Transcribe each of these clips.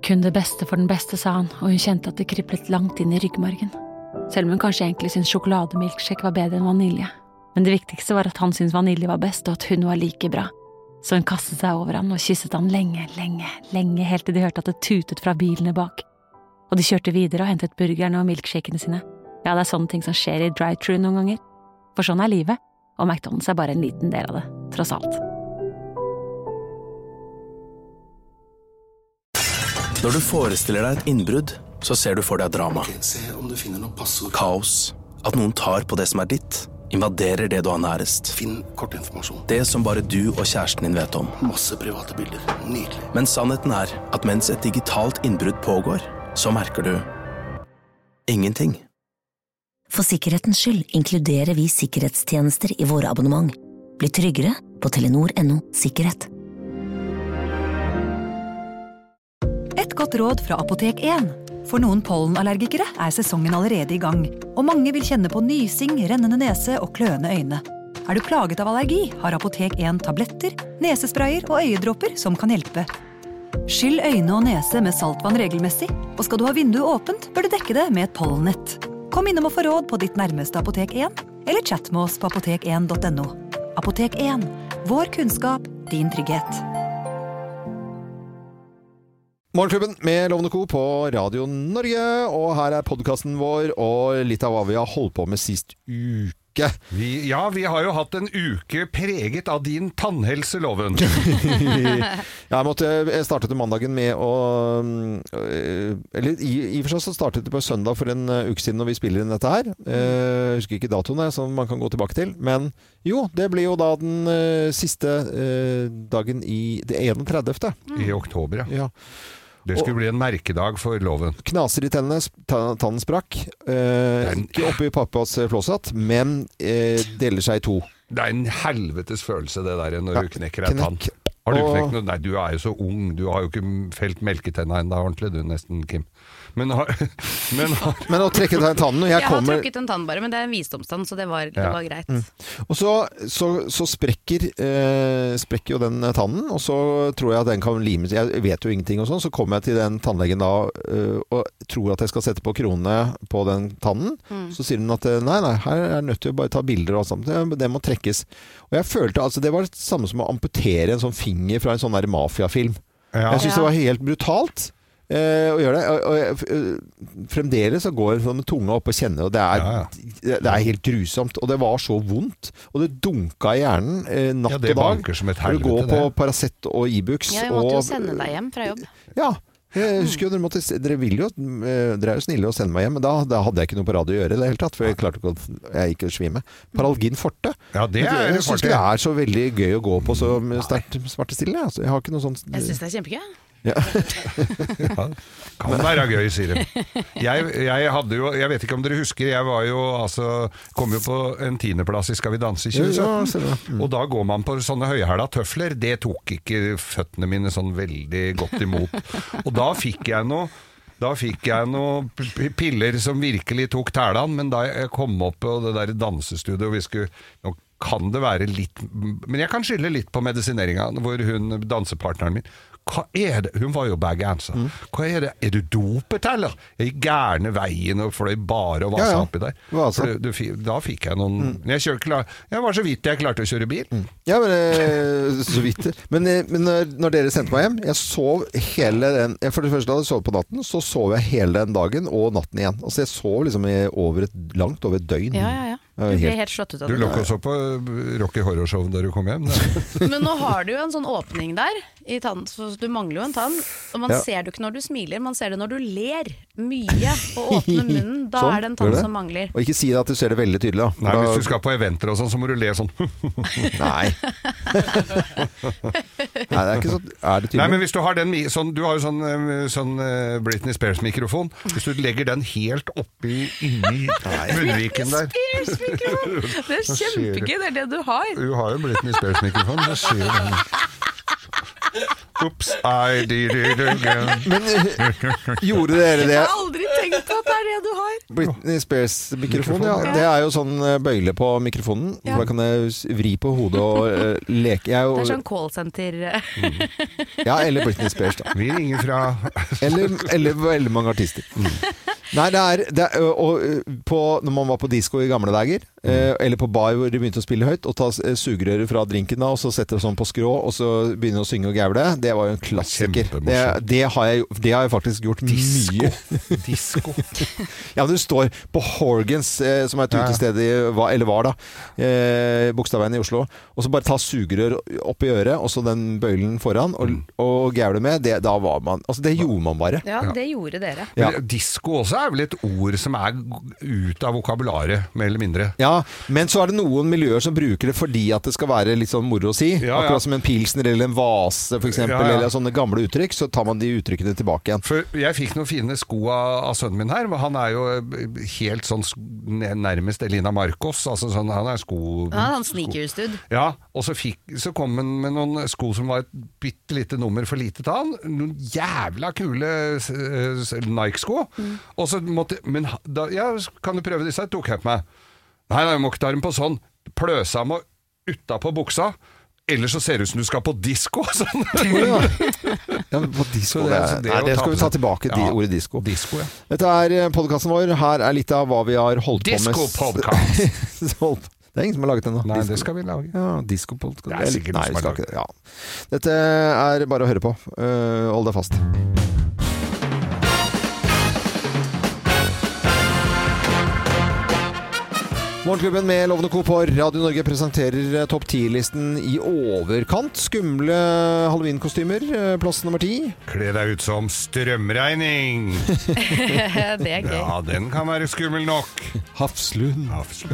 Kun det beste for den beste, sa han, og hun kjente at det kriblet langt inn i ryggmargen. Selv om hun kanskje egentlig syntes sjokolademilkshake var bedre enn vanilje. Men det viktigste var at han syntes vanilje var best, og at hun var like bra. Så hun kastet seg over han og kysset han lenge, helt til de hørte at det tutet fra bilene bak. Og de kjørte videre og hentet burgerne og milkshakene sine. Ja, det sånne ting som skjer i drive-thru noen ganger. For sånn livet, og McDonald's bare en liten del av det, tross alt. Når du forestiller deg et innbrudd, så ser du for deg drama. Se om du finner noe passord. Kaos. At noen tar på det som ditt. Invaderer det du har nærest. Finn kortinformasjon. Det som bare du og kjæresten din vet om. Masse private bilder. Nydelig. Men sannheten at mens et digitalt innbrudd pågår, så merker du ingenting. For sikkerhetens skyld inkluderer vi sikkerhetstjenester i våre abonnement. Bli tryggere på Telenor.no sikkerhet. Et godt råd fra Apotek 1. For noen pollenallergikere sesongen allerede i gang, og mange vil kjenne på nysing, rennende nese og kløende øyne. Du plaget av allergi, har Apotek 1 tabletter, nesesprayer og øyedråper som kan hjelpe. Skyll øyne og nese med saltvann regelmessig, og skal du ha vinduet åpent, bør du dekke det med et pollennett. Kom innom og få råd på ditt nærmeste Apotek 1, eller chat med oss på apotek1.no. Apotek 1. Vår kunnskap, din trygghet. Morgenklubben med Lovende Co på Radio Norge, og her podcasten vår, og litt av hva vi har holdt på med sist uke. Vi har jo hatt en uke preget av din tannhelse, Loven. Jeg startet mandagen med å eller i og for seg så startet det på søndag for en uke siden når vi spiller inn dette her. Jeg husker ikke datoen som man kan gå tilbake til, men jo, det blir jo da den siste dagen i det 31. I oktober, ja. Det skulle bli en merkedag for Loven. Knaser i tennene, tannen sprakk. Ikke oppe i pappas flåsatt, men deler seg i to. Det en helvetes følelse det der når du knekker en tann. Har du knekt noe? Nei, du jo så ung. Du har jo ikke felt melketenna enda ordentlig, du nesten, Kim. Men å trekke den tannen Jeg har trukket en tann bare, men det en visdomstann, så det var greit. Og så sprekker jo den tannen, og så tror jeg at den kan limes. Jeg vet jo ingenting og sånn, så kommer jeg til den tannlegen da og tror at jeg skal sette på kronene på den tannen. Så sier hun at nei, her nødt til å bare ta bilder og alt sånt. Det må trekkes. Og jeg følte, altså det var det samme som å amputere en sånn finger fra en sånn der mafiafilm. Jeg synes det var helt brutalt å gjøre det, og fremdeles så går jeg med tunga opp og kjenner, og det helt grusomt, og det var så vondt, og det dunka i hjernen natt og dag. Du går på Paracet og Ibux. Jeg måtte jo sende deg hjem fra jobb. Ja, jeg husker jo, dere er jo snille å sende meg hjem, men da hadde jeg ikke noe på radio å gjøre i det hele tatt, for jeg klarte ikke jeg gikk å svime. Paralgin forte. Ja, det jeg synes det så veldig gøy å gå på så sterkt smertestillende. Altså. Jeg har ikke noe sånt. Jeg synes det kjempegøy. Ja. Kan være gøy, sier de. Jeg hadde jo, jeg vet ikke om dere husker, jeg var jo kom jo på en 10. plass i Skal vi danse i 2017, og da går man på sånne høyhæla tøfler. Det tok ikke føttene mine sånn veldig godt imot, og da fikk jeg noe piller som virkelig tok tælene, men da jeg kom opp på det der dansestudioet, og vi skulle nå kan det være litt, men jeg kan skylde litt på medisineringen, hvor dansepartneren min, hva det? Hun var jo bergenser. Hva det? Du dopet, eller? Jeg gikk gærne veien og fløy bare og vasa oppi der. Da fikk jeg noen jeg var så vidt jeg klarte å kjøre bil. Ja, men så vidt. Men når dere sendte meg hjem, jeg sov hele den, for det første da jeg sov på natten, så sov jeg hele den dagen og natten igjen. Altså jeg sov liksom langt over et døgn. Ja. Du ble helt slått ut av det. Du lå også på Rocky Horror Show da du kom hjem. Men nå har du jo en sånn åpning der i tannen, så du mangler jo en tann. Og man ser det ikke når du smiler, man ser det når du ler mye og åpner munnen. Da det en tann som mangler. Og ikke si at du ser det veldig tydelig. Da. Nei, hvis du skal på eventer og sånn, så må du le sånn. Nei. Nei, det ikke så det tydelig. Nei, men hvis du har den du har jo sånn Britney Spears-mikrofon. Hvis du legger den helt inni munnviken der. Det kjempegøy, det det du har. Du har jo Britney Spears-mikrofon. Det skjer jo. Oops, I did it again. Men gjorde dere det? Jeg har aldri tenkt At det er det du har. Britney Spears-mikrofon, ja. Det er jo sånn bøyle på mikrofonen. Ja. Da kan jeg vri på hodet og leke. Jeg, Det er sånn callsenter. Ja, eller Britney Spears, da. Vi ringer fra Eller veldig mange artister. Nei, det er når man var på disco i gamle dager, eller på bar hvor de begynte å spille høyt, og ta sugerøret fra drinken da, og så sette det sånn på skrå, og så begynne å synge og gævle, det var jo en klassiker. Det har jeg faktisk gjort mye. Disco. Ja, men du står på Horgans, som er et utested eller var da, Bogstadveien i Oslo, og så bare ta sugerør opp i øret, og så den bøylen foran, og gævle med, da var man, altså det gjorde man bare. Ja, det gjorde dere. Ja. Disco også er vel et ord som er ut av vokabularet, mer eller mindre. Ja, men så er det noen miljøer som bruker det fordi at det skal være litt sånn moro å si. Akkurat som en pilsner eller en vase for eksempel, eller sånne gamle uttrykk, så tar man de uttrykkene tilbake igjen. For jeg fikk noen fine sko av sønnen min her, han er jo helt sånn nærmest Elina Marcos, altså sånn, han er sko... Ja, han sneakers-dude. Ja, og så kom han med noen sko som var et bittelite nummer for lite til han, noen jævla kule Nike-sko, og så måtte, men da, kan du prøve disse? Tok jeg på meg. Nei, jeg må ikke ta dem på sånn. Pløsa må utta på buksa. Ellers så ser det ut som du skal på disco. Sånn. Ja, men på disco, det skal vi ta tilbake, ordet disco. Disco, ja. Dette er podcasten vår. Her er litt av hva vi har holdt på med. Disco-podcast. Det er ingen som har laget den da. Nei, det skal vi lage. Ja, disco-podcast. Det er sikkert noen som har laget. Ja. Dette er bare å høre på. Hold deg fast. Morgenklubben med Lovende Co på Radio Norge presenterer topp 10-listen i overkant. Skumle Halloween-kostymer, plass nummer 10. Kle deg ut som strømregning. Det er gøy. Ja, den kan være skummel nok. Hafslund.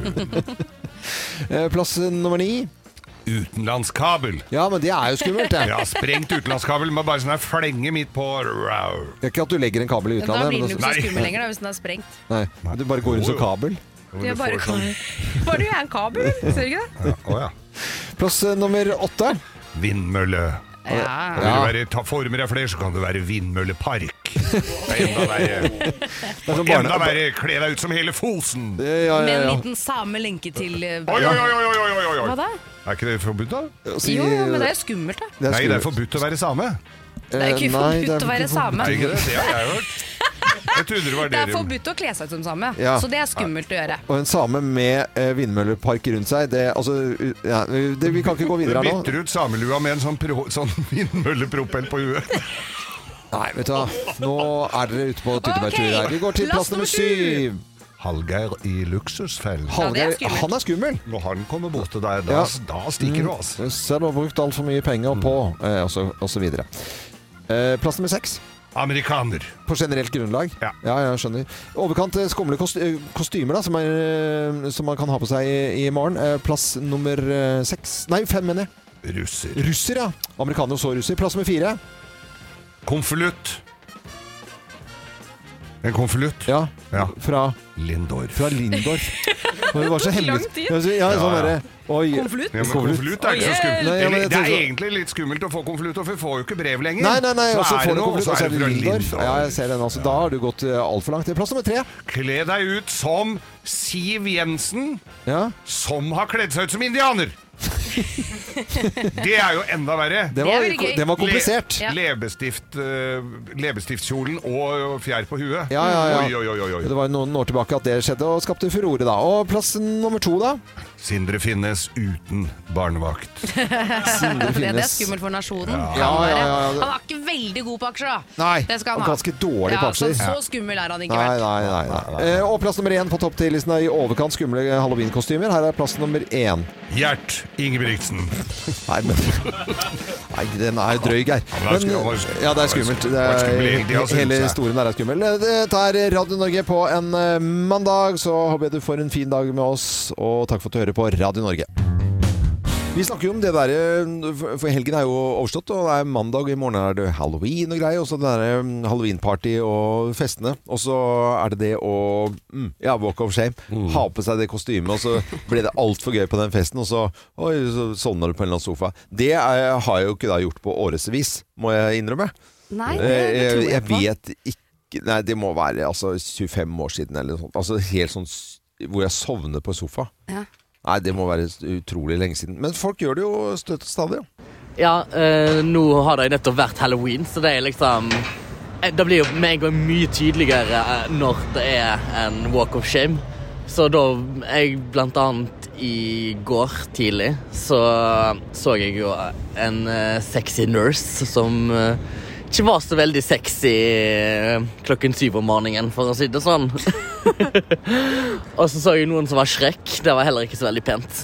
Plass nummer 9. Utenlandskabel. Ja, men det er jo skummelt, det. Ja, sprengt utenlandskabel med bare sånn her flenge midt på. Det er ikke at du legger en kabel i utlandet. Da blir den jo ikke så skummel lenger da, hvis den er sprengt. Nei, du bare går inn som kabel. Det er bare du er en kabel, ser du ikke det? Ja. Plass nummer 8. Vindmølle. Vil du forme deg flere, så kan det være vindmøllepark. Det er enda verre. Enda verre, kle deg ut som hele Fosen. Med en liten samme lenke til... Oi. Hva da? Er ikke det forbudt da? Jo, men det er skummelt da. Nei, det er forbudt å være same. Det er ikke forbudt å være same. Er ikke det? Det har jeg hørt. Jeg trodde det var det er forbudt å kle seg ut som same, så det er skummelt å gjøre. Og en same med vindmøllepark rundt seg, vi kan ikke gå videre nå. Du bytter ut samelua med en sånn vindmøllepropell på huet. Nei, vet du hva, nå er dere ute på tyttebærtur her. Vi går til plass nummer 7. Hallgeir i luksusfellen. Hallgeir, han er skummel. Når han kommer bort til deg, da stikker du oss. Selv har brukt alt for mye penger på, og så videre. Plass nummer 6. Amerikaner. På generelt grunnlag? Ja, jeg skjønner. Overkant skumle kostymer da, som man kan ha på seg i morgen. Plass nummer 6. Nei, 5 mener jeg. Russer, ja. Amerikaner og så russer. Plass nummer 4. Konvolutt. En konvolutt? Ja. Fra Lindorf. Det var så hemmelig. Ja, sånn der. Konvolutt? Ja, men konvolutt er ikke så skummelt. Det er egentlig litt skummelt å få konvolutt, for vi får jo ikke brev lenger. Nei, og så får du konvolutt, og så er det Lindorf. Ja, jeg ser den altså. Da har du gått alt for langt. Plass nummer 3. Kle deg ut som Siv Jensen, som har kledd seg ut som indianer. Det er jo enda verre. Det var komplisert. Leppestiftkjolen og fjær på huet. Ja. Oi. Det var noen år tilbake at det skjedde og skapte furore da. Og plass nummer 2 da? Sindre Finnes uten barnevakt. Det er skummelt for nasjonen. Han er ikke veldig god på aksjer da. Nei, det skal han ha. Ganske dårlig på aksjer. Så skummel er han ikke vært. Nei. Og plass nummer 1 på topp 10-listen i overkant skumle Halloween-kostymer. Her er plass nummer 1. Gjert Ingebrigtsen. Nei, den er drøy, Geir. Ja, det er skummelt. Hele historien der er skummel. Dette er Radio Norge på en mandag, så håper jeg du får en fin dag med oss, og takk for at du hører på Radio Norge. Vi snakker jo om det der, for helgen er jo overstått, og det er mandag, i morgen er det Halloween og greier, og så det der Halloween-party og festene, og så er det å, walk of shame, ha på seg det kostymet, og så ble det alt for gøy på den festen, og så sovner du på en eller annen sofa. Det har jeg jo ikke da gjort på årevis, må jeg innrømme. Nei, det tror jeg på. Jeg vet ikke Nei, det må være 25 år siden eller noe sånt. Helt sånn hvor jeg sovner på sofa. Ja. Nei, det må være utrolig lenge siden. Men folk gjør det jo støtt og stadig. Ja, nå har det nettopp vært Halloween, så det liksom... Det blir jo med en gang mye tydeligere når det en walk of shame. Så da jeg blant annet i går tidlig så jeg jo en sexy nurse som ikke var så veldig sexy 7:00 om morgenen, for å si det sånn. Og så jeg noen som var Shrek. Det var heller ikke så veldig pent.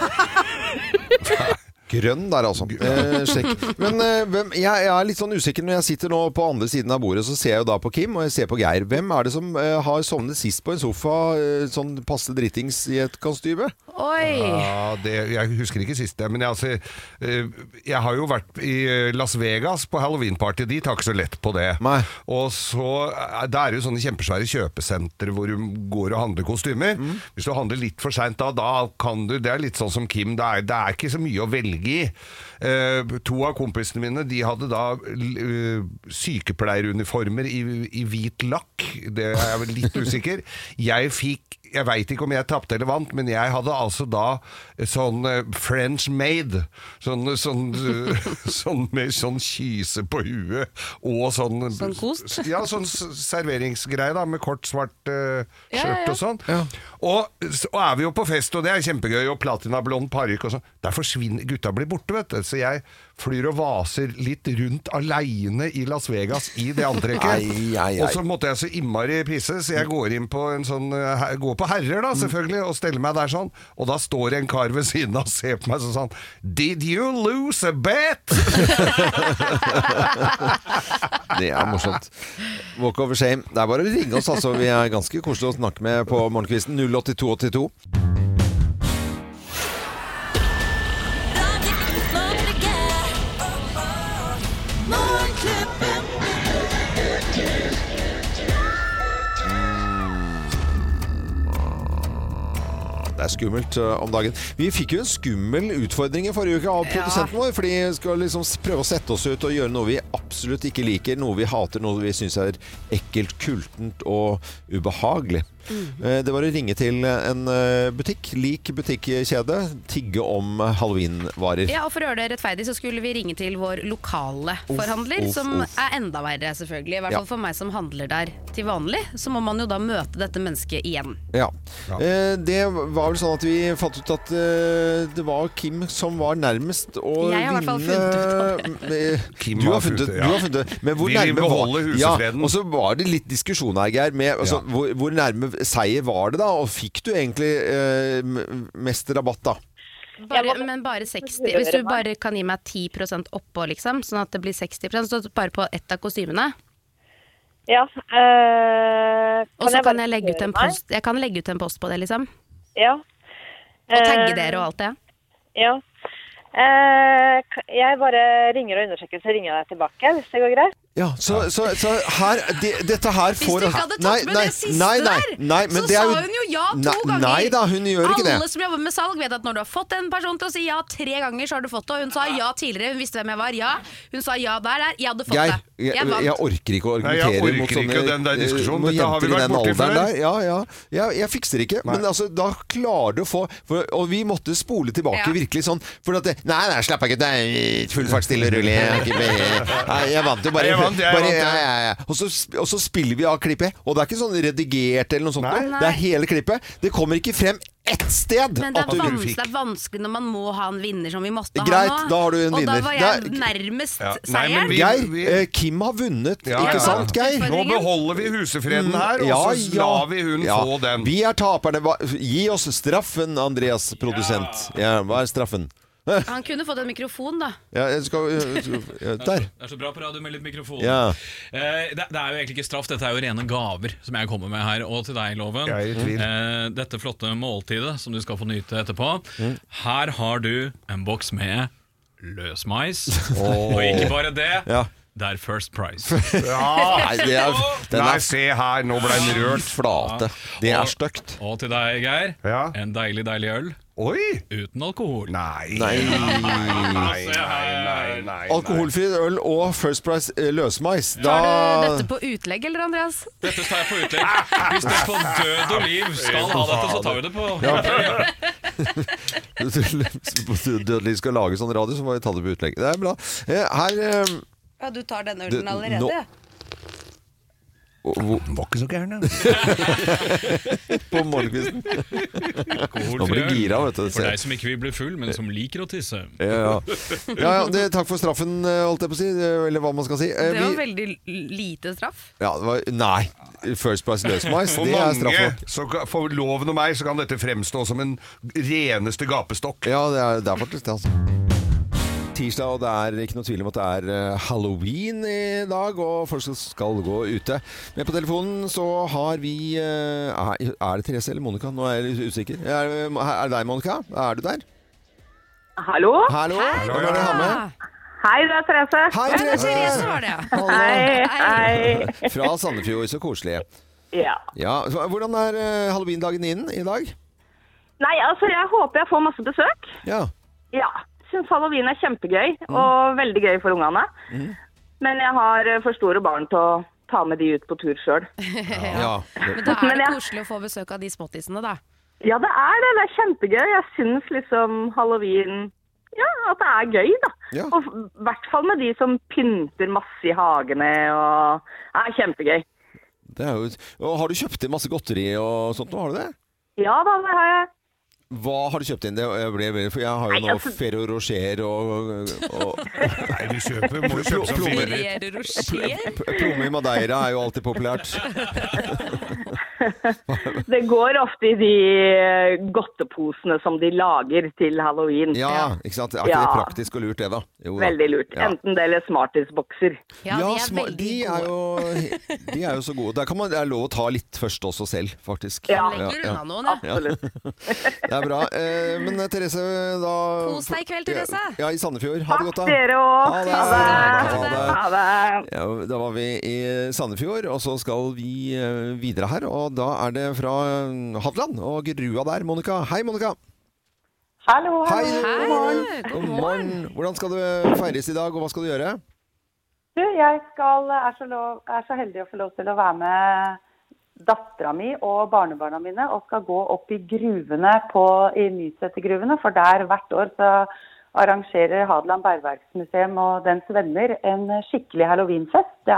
Grønn der sjekk. Men jeg litt sånn usikker når jeg sitter nå på andre siden av bordet, så ser jeg jo da på Kim, og jeg ser på Geir. Hvem det som har sovnet sist på en sofa, sånn passe drittings i et kostyme? Oi! Ja, jeg husker ikke sist det, men jeg har jo vært i Las Vegas på Halloween-party, de tar ikke så lett på det. Nei. Og så, det jo sånne kjempesvære kjøpesentre hvor du går og handler kostymer. Hvis du handler litt for sent da kan du, det litt sånn som Kim, det ikke så mye å velge i. To av kompisene mine, de hadde da sykepleieruniformer i hvit lakk. Det jeg vel litt usikker. Jeg vet ikke om jeg tappte eller vant, men jeg hadde altså da sånn French maid, sånn med sånn kyse på huet, og sånn kost? Ja, sånn serveringsgreie da, med kort svart skjørt og sånn. Ja. Og vi jo på fest, og det kjempegøy, og platina blond parykk og sånn. Der forsvinner, gutta blir borte, vet du. Så jeg flyr og vaser litt rundt alene i Las Vegas i det antrekket. Og så måtte jeg så innmari pisse, så jeg går inn på en sånn, går på herrer da, selvfølgelig, og steller meg der sånn. Og da står en kar ved siden av og ser på meg sånn, Did you lose a bet? Det morsomt. Walk over shame. Det bare å ringe oss, vi ganske koselige å snakke med på morgenkvisten 08282. Det skummelt om dagen. Vi fikk jo en skummel utfordring i forrige uke av produsenten vår, fordi vi skal liksom prøve å sette oss ut og gjøre noe vi absolutt ikke liker, noe vi hater, noe vi synes ekkelt, kultent og ubehagelig. Det var å ringe til en butikk, lik butikkjede, tigge om Halloween-varer. Ja, og for å gjøre det rettferdig så skulle vi ringe til vår lokale forhandler, som enda verre selvfølgelig, i hvert fall for meg som handler der til vanlig, så må man jo da møte dette mennesket igjen. Ja. Det var vel sånn at vi fant ut at det var Kim som var nærmest å vinne. Jeg har i hvert fall funnet ut av det. Kim har funnet det. Men hvor nærme var husefreden? Og så var det litt diskusjon her, Geir, med hvor nærme seier var det da, og fikk du egentlig mest rabatt da? Men bare 60, hvis du bare kan gi meg 10% oppå liksom, sånn at det blir 60%, så bare på ett av kostymene. Ja. Og så kan jeg legge ut en post, jeg kan legge ut en post på det liksom. Ja. Og tagge dere og alt det. Ja. Jeg bare ringer og undersøker, så ringer jeg deg tilbake, hvis det går greit. Ja, så her, dette her får... Hvis du ikke hadde tatt med det siste der, så sa hun jo ja 2 ganger. Nei da, hun gjør ikke det. Alle som jobber med salg vet at når du har fått en person til å si ja 3 ganger, så har du fått det. Og hun sa ja tidligere, hun visste hvem jeg var, ja. Hun sa ja der, jeg hadde fått det. Jeg orker ikke å argumentere mot sånne den der diskusjonen. Dette har vi vært borti før. Jeg fikser ikke, men altså, da klarer du å få... Og vi måtte spole tilbake virkelig sånn, for at nei, slapp ikke, det full fart stille og rulle. Jeg vant jo bare... Og så spiller vi av klippet, og det ikke sånn redigert eller noe sånt. Nei. Det hele klippet. Det kommer ikke frem ett sted. Men det er vanskelig når man må ha en vinner som vi måtte ha nå. Greit, da har du en vinner. Og da var jeg nærmest seieren. Geir, Kim har vunnet, ikke sant, Geir? Nå beholder vi husefreden her, og så lar vi hun få den. Vi taperne. Gi oss straffen, Andreas, produsent. Hva straffen? Han kunne fått en mikrofon da. Ja, jeg skal der. Det så bra på radio med litt mikrofon. Ja. Det jo egentlig ikke straff, dette jo rene gaver som jeg kommer med her. Og til deg, Loven, dette flotte måltidet som du skal få nyte etterpå. Her har du en boks med løsmais. Og ikke bare det, Det er First Price. Nei, se her, nå ble den rørt. Flate. Det er stygt. Og til deg, Geir, en deilig øl. Oi! Uten alkohol. Nei. Alkoholfri øl og First Price løsmais. Tar du dette på utlegg, eller Andreas? Dette tar jeg på utlegg. Hvis du på død og liv skal ha dette, så tar vi det på Hvis død og liv skal lage sånn radio, så må vi ta det på utlegg. Det er bra. Ja, du tar denne ølen allerede? Den var ikke så gærne. På morgenkvisten. Nå blir det gira, vet du. For deg som ikke vil bli full, men som liker å tisse. Takk for straffen, holdt jeg på å si. Eller hva man skal si. Det var veldig lite straff. Ja, det var, nei. First Price løsmais, det er straff. For loven og meg så kan dette fremstå som en reneste gapestokk. Ja, det er faktisk det, altså. Tirsdag, og det er ikke noe tvil om at det er Halloween i dag, og folk skal gå ute. Men på telefonen så har vi er det Therese eller Monica? Nå er jeg litt usikker. Er det deg, Monica? Er du der? Hallo? Hallo? Hvem er det her med? Hei, det er Therese. Hei, Therese. Therese var det. Hei. Fra Sandefjord, så koselig. Ja. Hvordan er Halloween-dagen din i dag? Nei, altså, jeg håper jeg får masse besøk. Ja. Jeg synes Halloween er kjempegøy, og veldig gøy for ungene. Men jeg har for store barn til å ta med de ut på tur selv. Men da er det koselig å få besøk av de spottisene, da. Ja, det er det. Det er kjempegøy. Jeg synes liksom Halloween, at det er gøy, da. Og i hvert fall med de som pynter masse i hagene, og det er kjempegøy. Det er jo, og har du kjøpt inn masse godteri og sånt nå, har du det? Ja da, det har jeg. Hva har du kjøpt inn? For jeg har jo noe Ferrero Rocher og Nei, du må jo kjøpe sånn Ferrero Rocher? Plomme i Madeira er jo alltid populært. Det går ofte i de godteposene som de lager til Halloween. Ja, ikke sant? Er ikke det praktisk og lurt det da? Jo, da. Veldig lurt. Enten det eller Smarties-bokser. Ja, de er veldig gode. De er jo så gode. Der kan man, det er lov å ta litt først også selv, faktisk. Ja, absolutt. Det er bra. Men Therese, da... Kos deg i kveld, Therese. Ja, i Sandefjord. Ha det godt da. Takk dere også. Ha det. Ja, da var vi i Sandefjord, og så skal vi videre her, og da er det fra Hadeland og Grua der. Monica. Hei, Monica. Hallo. Hei. God morgen. Hvordan skal du feires i dag, og hva skal du gjøre? Jeg er så heldig å få lov til å være med datteren min og barnebarna mine og skal gå opp i gruvene i Nysetergruvene, for der hvert år så arrangerer Hadeland Bergverksmuseum og dens venner en skikkelig Halloweenfest. Det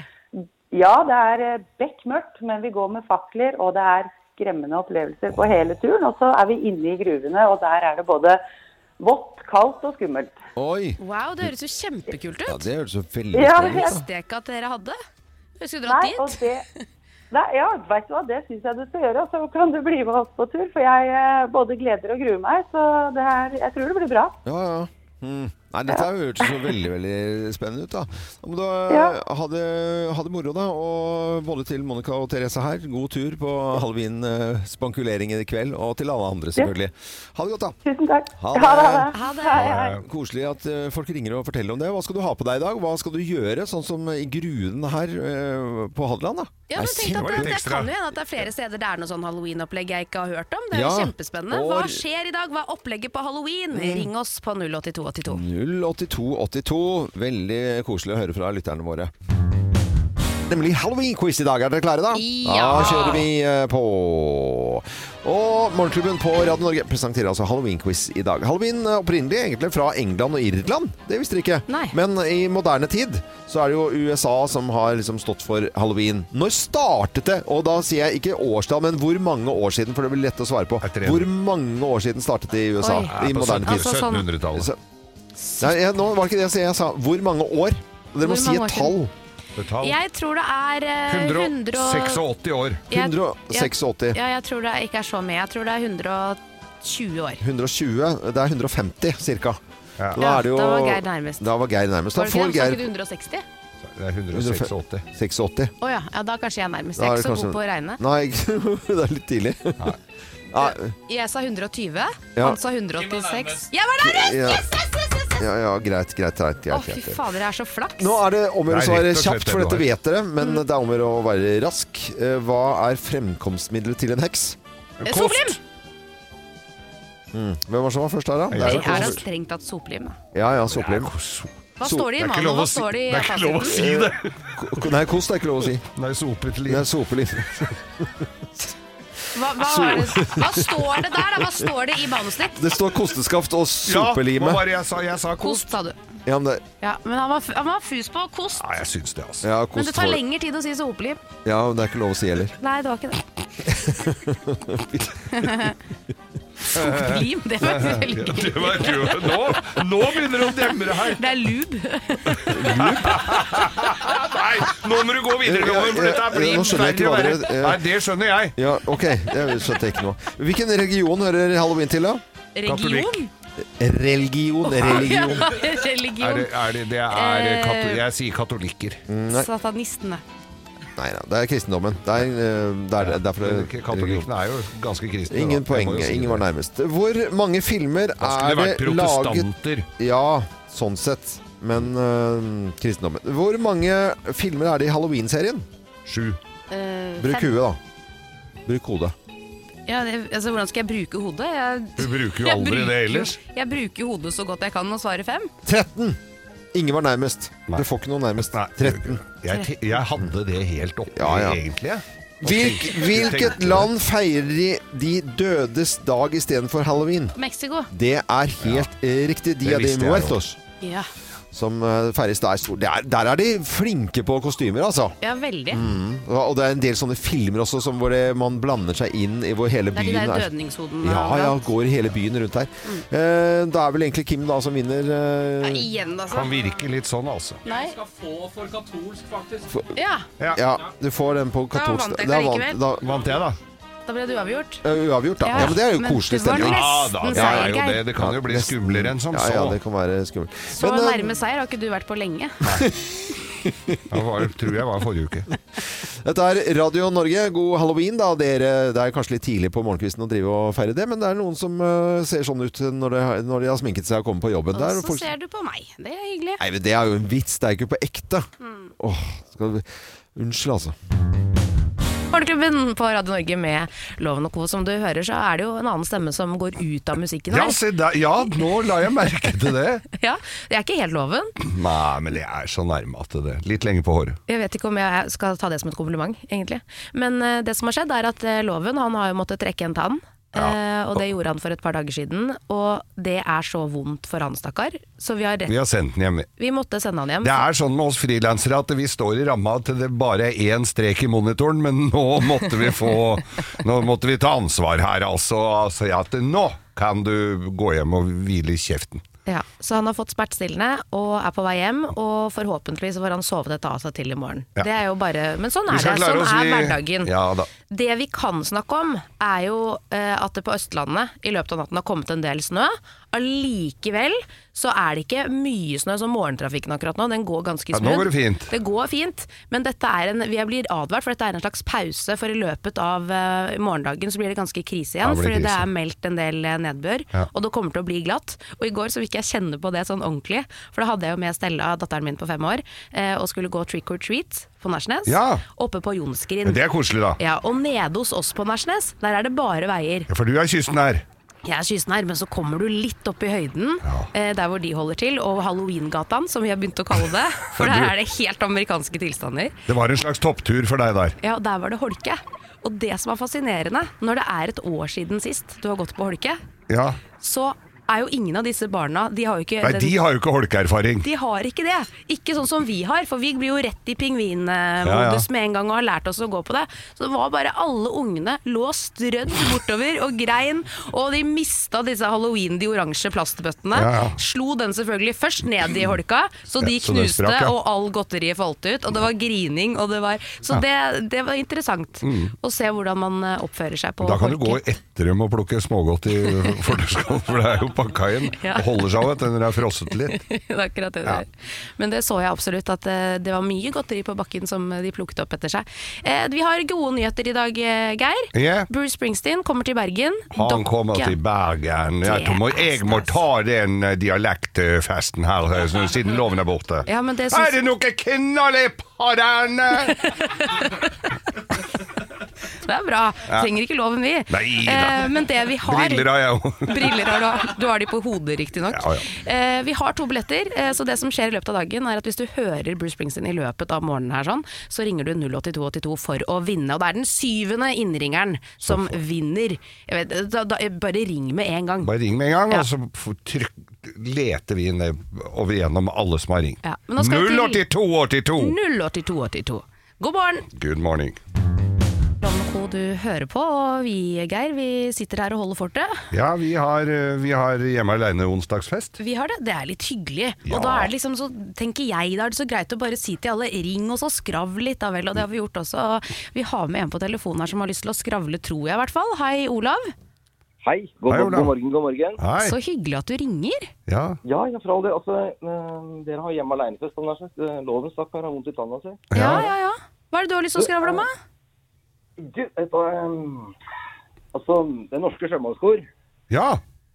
er bekmørkt, men vi går med fakler, og det er skremmende opplevelser på hele turen. Og så er vi inne i gruvene, og der er det både vått, kaldt og skummelt. Oi! Wow, det høres jo kjempekult ut. Ja, det høres jo veldig spennende ut. Det visste jeg ikke at dere hadde. Jeg skulle dratt dit. Ja, vet du hva, det synes jeg du skal gjøre, og så kan du bli med oss på tur, for jeg både gleder og gruer meg, så jeg tror det blir bra. Ja. Nei, dette høres så veldig, veldig spennende ut da. Om du ha det moro da, og både til Monica og Therese her, god tur på Halloween-spankulering i kveld, og til alle andre selvfølgelig. Ha det godt da. Tusen takk. Ha det. Koselig at folk ringer og forteller om det. Hva skal du ha på deg i dag? Hva skal du gjøre, sånn som i gruven her på Hadeland da? Ja, du tenkte at det kan jo hende at det er flere steder det er noe sånn Halloween-opplegg jeg ikke har hørt om. Det er jo kjempespennende. Hva skjer i dag? Hva er opplegget på Halloween? Ring oss på 08282. 08282. Veldig koselig å høre fra lytterne våre. Nemlig Halloween-quiz i dag. Er dere klare da? Ja! Da kjører vi på. Og Morgenklubben på Radio Norge presenterer altså Halloween-quiz i dag. Halloween er opprinnelig egentlig fra England og Irland. Det visste dere ikke. Nei. Men i moderne tid så er det jo USA som har liksom stått for Halloween. Når startet det? Og da sier jeg ikke årstall, men hvor mange år siden, for det blir lett å svare på. Hvor mange år siden startet det i USA? I moderne tid? 1700-tallet. Nei, nå var det ikke det jeg sa. Hvor mange år? Dere må si et tall. Jeg tror det er 186 år. 186. Ja, jeg tror det ikke er så mye. Jeg tror det er 120 år. 120? Det er 150 cirka. Ja, da var Geir nærmest. Da var Geir nærmest. Var det ikke han snakket 160? Det er 186. Åja, da kanskje jeg er nærmest. Jeg er ikke så god på å regne. Nei, det er litt tidlig. Jeg sa 120, han sa 186. Jeg var nærmest! Yes! Ja, greit. Fy fader, det så flaks. Nå det om å være kjapt, for dette vet dere, men det om å være rask. Hva fremkomstmiddelet til en heks? Soplim! Hvem var som var først her, da? Det da strengt tatt soplim. Ja, soplim. Hva står det i mannen? Hva står det i fasiten? Det ikke lov å si det. Nei, kost ikke lov å si. Nei, sopelim. Nei, sopelim. Hva står det der? Hva står det i manuset ditt? Det står kosteskaft og sopelime. Ja, jeg sa kost. Sa du. Ja, men han var fus på kost. Ja, jeg syns det, altså. Ja, men det tar lengre tid å si sopelim. Ja, det ikke lov å si heller. Nei, det var ikke det. Soplim, det var veldig gøy. Nå begynner det å demre her. Det lube. Nei, nå må du gå videre, for dette blir verre. Nei, det skjønner jeg. Ja, ok, det skjønner jeg ikke nå. Hvilken religion hører Halloween til, da? Religion? Religion. Jeg sier katolikker. Satanistene. Nei, det kristendommen. Katolikkene jo ganske kristne. Ingen poeng, ingen var nærmest. Hvor mange filmer det vært protestanter? Ja, sånn sett. Men kristendommen. Hvor mange filmer det i Halloween-serien? 7. Bruk huet, da. Bruk hodet. Ja, hvordan skal jeg bruke hodet? Du bruker jo aldri det ellers. Jeg bruker hodet så godt jeg kan og svarer 5. 13! Ingen var nærmest. Nei. Du får ikke noe nærmest. Nei. 13. Jeg hadde det helt oppe, egentlig. Hvilket land feirer de dødes dag i stedet for Halloween? Mexico. Det helt riktig. Dia de Muertos. Ja. Som feires der de flinke på kostymer, altså. Ja, veldig. Og det en del sånne filmer også hvor man blander seg inn i hvor hele byen det de der dødningshodene. Ja, går hele byen rundt her. Da vel egentlig Kim da som vinner. Igjen, altså. Han virker litt sånn, altså. Nei. Du skal få for katolsk, faktisk. Ja, du får den på katolsk. Da vant jeg, da. Da ble det uavgjort. Uavgjort, da. Ja, men det jo koselig stemning. Det kan jo bli skumlere enn som så. Ja, det kan være skummelt. Så nærme seier har ikke du vært på lenge. Tror jeg var forrige uke. Dette Radio Norge. God Halloween, da. Det kanskje litt tidlig på morgenkvisten å drive og feire det, men det noen som ser sånn ut når de har sminket seg og kommer på jobben. Og så ser du på meg. Det hyggelig. Nei, men det jo en vits. Det ikke på ekte. Unnskyld, altså. Morgenklubben på Radio Norge med Loven og Co. Som du hører, så det jo en annen stemme som går ut av musikken her. Nå la jeg merke til det. Ja, det ikke helt Loven. Nei, men det så nærme at det litt lenge på håret. Jeg vet ikke om jeg skal ta det som et kompliment, egentlig. Men det som har skjedd at Loven, han har jo måttet trekke en tann. Og det gjorde han for et par dager siden. Og det så vondt for han, stakkar. Så vi har sendt den hjem. Vi måtte sende han hjem. Det sånn med oss frilansere at vi står i ramma til det bare én strek i monitoren, men nå måtte vi ta ansvar her, altså at nå kan du gå hjem og hvile i kjeften. Ja, så han har fått smertestillende og på vei hjem, og forhåpentligvis får han sovet et av seg til i morgen. Ja. Det jo bare, men sånn det, sånn hverdagen. Ja, det vi kan snakke om jo at det på Østlandet i løpet av natten har kommet en del snø. Allikevel så det ikke mye snø som morgentrafikken akkurat nå. Den går ganske smooth. Nå går det fint. Det går fint, men dette vi blir advart, for dette en slags pause, for i løpet av morgendagen så blir det ganske krise igjen, fordi det meldt en del nedbør, og det kommer til å bli glatt. Og i går så fikk jeg kjenne på det sånn ordentlig, for da hadde jeg jo med Stella, datteren min på 5 år, og skulle gå trick or treat på Nærsnes, oppe på Jonsgrin. Men det koselig da. Ja, og nede hos oss på Nærsnes, der det bare veier. Ja, for du kysten her. Jeg kysten her, men så kommer du litt opp i høyden, der hvor de holder til, og Halloween-gatan, som vi har begynt å kalle det, for der det helt amerikanske tilstander. Det var en slags topptur for deg der. Ja, der var det holke. Og det som fascinerende, når det et år siden sist du har gått på holke, så jo ingen av disse barna, de har jo ikke... Nei, de har jo ikke holkeerfaring. De har ikke det. Ikke sånn som vi har, for vi blir jo rett i pingvinmodus med en gang og har lært oss å gå på det. Så det var bare alle ungene lå strødd bortover og grein, og de mistet disse Halloween, de oransje plastbøttene. Slo den selvfølgelig først ned i holka, så de knuste, og all godteriet falt ut, og det var grining, og det var... Så det var interessant å se hvordan man oppfører seg på holke. Da kan du gå etter dem og plukke smågodt for det jo på kaien og holder seg av at den har frosset litt. Det er akkurat det der. Men det så jeg absolutt, at det var mye godteri på bakken som de plukket opp etter seg. Vi har gode nyheter i dag, Geir. Yeah. Bruce Springsteen kommer til Bergen. Han kommer til Bergen. Jeg må ta den dialektfesten her, siden loven er borte. Ja, men det Er det noe knall på den? Det er bra. Trenger ikke loven vi. Men det vi har... Briller har jeg jo. Briller har du. Du har de på hodet, riktig nok. Vi har 2 billetter, så det som skjer i løpet av dagen er at hvis du hører Bruce Springsteen i løpet av morgenen her sånn, så ringer du 08282 for å vinne. Og det er den 7. innringeren som vinner. Bare ring med en gang. Bare ring med en gang, og så leter vi over gjennom alle som har ringt. 08282! 08282. God morgen! Good morning. Du hører på, og vi, Geir, vi sitter her og holder fortet. Ja, vi har hjemme alene onsdagsfest. Vi har det, det er litt hyggelig. Og da er det liksom så, tenker jeg, da er det så greit å bare si til alle, ring oss og skravl litt, da vel, og det har vi gjort også. Vi har med en på telefonen her som har lyst til å skravle, tror jeg i hvert fall. Hei, Olav. Hei, god morgen. Hei. Så hyggelig at du ringer. Ja, fra det. Altså, dere har hjemme alenefest, loven stakkar har vondt i tanna si. Ja. Hva er det du har lyst til å skravle med? Du, altså, det norske sjømannskor. Ja.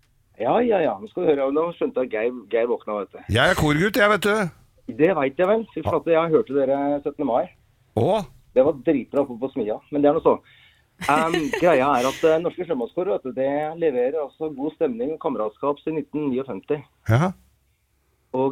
Nå skal du høre, nå skjønte jeg Geir våkna, vet du. Jeg er korgutt, jeg, vet du. Det vet jeg vel, for at jeg hørte dere 17. mai. Det var dritbra på Smia, men det er noe så. Greia er at norske sjømannskor, vet du, det leverer altså god stemning og kameratskap siden 1959. Ja. Og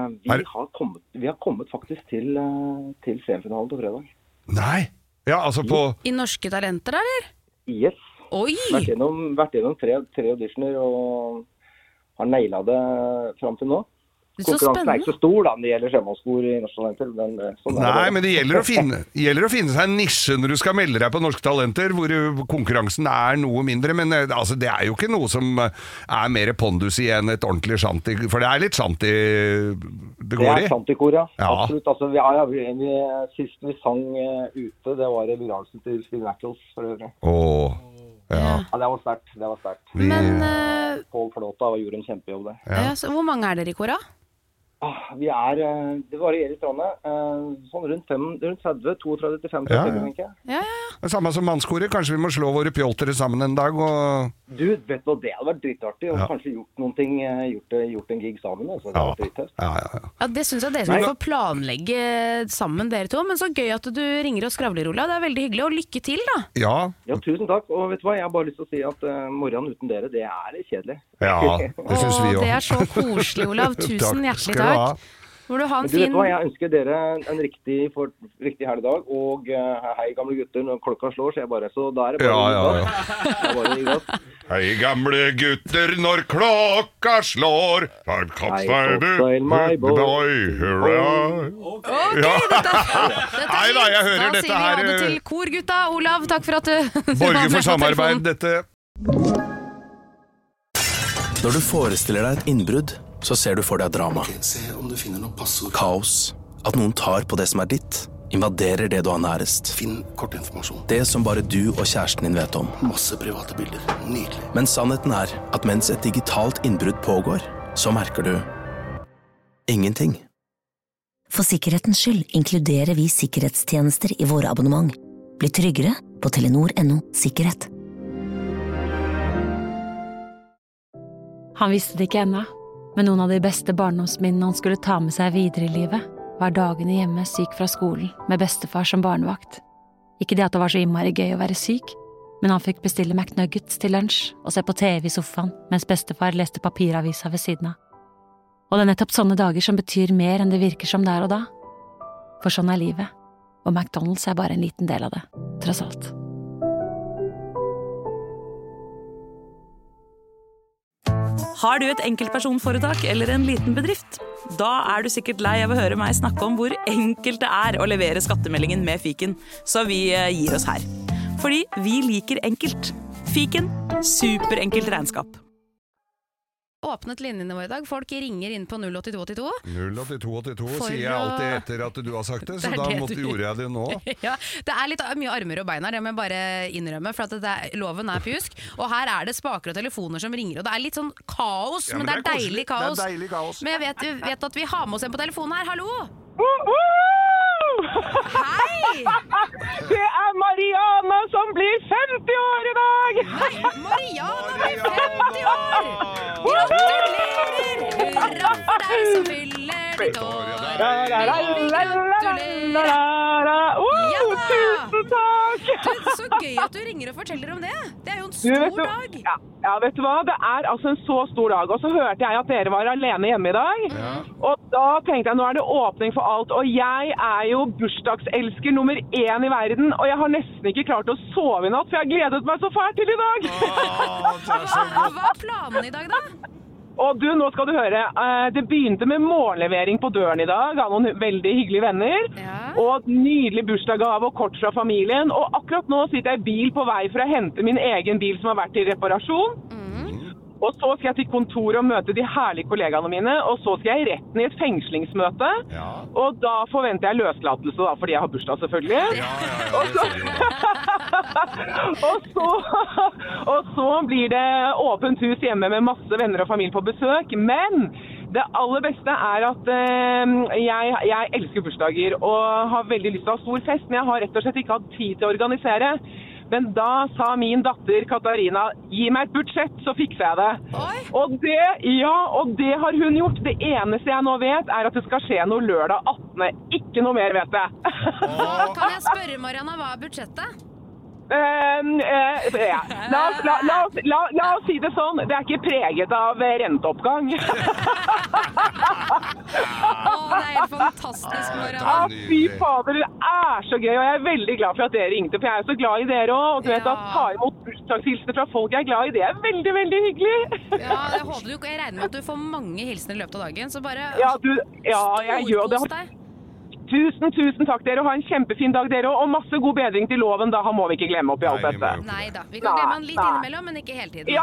vi har kommet faktisk til semifinalen på fredag. Nei. Ja, altså på... I Norske Talenter, eller? Yes. Oi! Vært gjennom tre auditioner og har nailet det frem til nå. Konkurransen er ikke så stor da, når det gjelder sjømannskor i Norske Talenter. Nei, men det gjelder å finne seg en nisje når du skal melde deg på Norske Talenter, hvor konkurransen er noe mindre, men altså, det er jo ikke noe som er mer pondus i enn et ordentlig shanty, for det er litt shanty det går i. Det er shanty-kor, ja. Absolutt. Altså, sist vi sang ute, det var begravelsen til Steve Nackles, for øvrig. Ja, det var sterkt. Men... Paul Flåta gjorde en kjempejobb der. Ja, så hvor mange er dere i kora? Vi det varierer i Trondheim, sånn rundt 30, 32 til 50, tenker jeg. Ja. Det samme som mannskoret, kanskje vi må slå våre pjoltere sammen en dag og... Du, vet du, det hadde vært dritartig, og kanskje gjort en gig sammen, så det hadde vært drittest. Ja, det synes jeg dere skal få planlegge sammen dere to, men så gøy at du ringer og skravler, Ola, det er veldig hyggelig, og lykke til da. Ja, tusen takk, og vet du hva, jeg har bare lyst til å si at morgenen uten dere, det er litt kjedelig. Ja, det synes vi også. Det er så koselig, Olav, tusen hjertelig takk. Må du ha en fin... Vet du hva, jeg ønsker dere en riktig helgedag, og hei gamle gutter når klokka slår, så da er det bare Hei gamle gutter når klokka slår, sail my boy, Nei da, jeg hører dette her. Da sier vi ha det til korgutta. Olav, takk for at du... Borge for samarbeid, dette. Når du forestiller deg et innbrudd, så ser du for deg drama. Se om du finner noe passord. Kaos. At noen tar på det som er ditt. Invaderer det du har nærest. Finn kortinformasjon. Det som bare du og kjæresten din vet om. Masse private bilder. Nydelig. Men sannheten er at mens et digitalt innbrudd pågår, så merker du ingenting. For sikkerhetens skyld inkluderer vi sikkerhetstjenester i våre abonnement. Bli tryggere på Telenor.no sikkerhet. Han visste det ikke ennå, men noen av de beste barndomsminnene han skulle ta med seg videre i livet, var dagene hjemme syk fra skolen med bestefar som barnevakt. Ikke det at det var så innmari gøy å være syk, men han fikk bestille McNuggets til lunsj og se på TV i sofaen mens bestefar leste papiravisa ved siden av. Og det er nettopp sånne dager som betyr mer enn det virker som der og da. For sånn er livet, og McDonald's er bare en liten del av det, tross alt. Har du et enkeltpersonforetak eller en liten bedrift? Da er du sikkert lei av å høre meg snakke om hvor enkelt det er å levere skattemeldingen med Fiken, så vi gir oss her. Fordi vi liker enkelt. Fiken, superenkelt regnskap. åpnet linjene våre i dag. Folk ringer inn på 08282. 08282 sier jeg alltid etter at du har sagt det, så da gjorde jeg det nå. Ja, det litt mye armer og bein her, det må jeg bare innrømme, for at loven pjusk. Og her det spaker og telefoner som ringer, og det litt sånn kaos, men det deilig kaos. Det deilig kaos. Men jeg vet at vi har med oss en på telefonen her. Hallo! Hei! Det Mariana som blir 50 år i dag! Nei, Mariana blir 50 år! Gratulerer! Hurra for deg som fyller ditt år! Tusen takk! Så gøy at du ringer og forteller om det. Det jo en stor dag. Ja, vet du hva? Det altså en så stor dag. Og så hørte jeg at dere var alene hjemme i dag. Ja. Og da tenkte jeg, nå det åpning for alt. Og jeg jo bursdagselsker nummer 1 i verden. Og jeg har nesten ikke klart å sove i natt, for jeg gledet meg så fælt til i dag. Hva planen i dag da? Og du, nå skal du høre, det begynte med morgenlevering på døren i dag av noen veldig hyggelige venner, og nydelig bursdagsgave og kort fra familien, og akkurat nå sitter jeg i bil på vei for å hente min egen bil som har vært i reparasjon, og så skal jeg til kontoret og møte de herlige kollegaene mine, og så skal jeg i retten i et fengslingsmøte, og da forventer jeg løslatelse da, fordi jeg har bursdag selvfølgelig. Og så blir det åpent hus hjemme med masse venner og familie på besøk, men det aller beste at jeg elsker bursdager og har veldig lyst til å ha stor fest, men jeg har rett og slett ikke hatt tid til å organisere. Men da sa min datter Katarina, gi meg et budsjett, så fikser jeg det. Og det har hun gjort. Det eneste jeg nå vet at det skal skje noe lørdag 18. Ikke noe mer vet jeg. Kan jeg spørre, Mariana, hva budsjettet? La oss si det sånn, det ikke preget av renteoppgang. Det helt fantastisk, Mariana. Fy fader, det så gøy, og jeg veldig glad for at dere ringte, for jeg så glad i dere også, og du vet at ta imot bursdagshilsener fra folk jeg glad i, det veldig, veldig hyggelig. Ja, jeg regner med at du får mange hilsener i løpet av dagen, så bare jeg gjør det. Tusen takk dere, og ha en kjempefin dag dere, og masse god bedring til loven, da må vi ikke glemme opp i alt dette. Nei da, vi kan glemme han litt innimellom, men ikke hele tiden.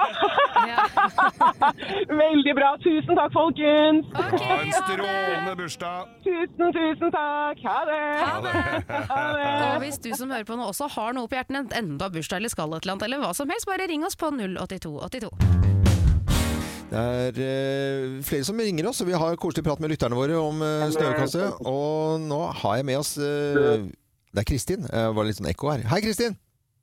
Veldig bra, tusen takk folkens. Ha en strålende bursdag. Tusen takk, ha det. Og hvis du som hører på nå også har noe på hjertet, enda bursdag eller skal et eller annet, eller hva som helst, bare ring oss på 08282. Det flere som ringer oss, og vi har koselig prat med lytterne våre om snøkasse. Og nå har jeg med oss det Kristin. Det var litt sånn ekko her. Hei, Kristin!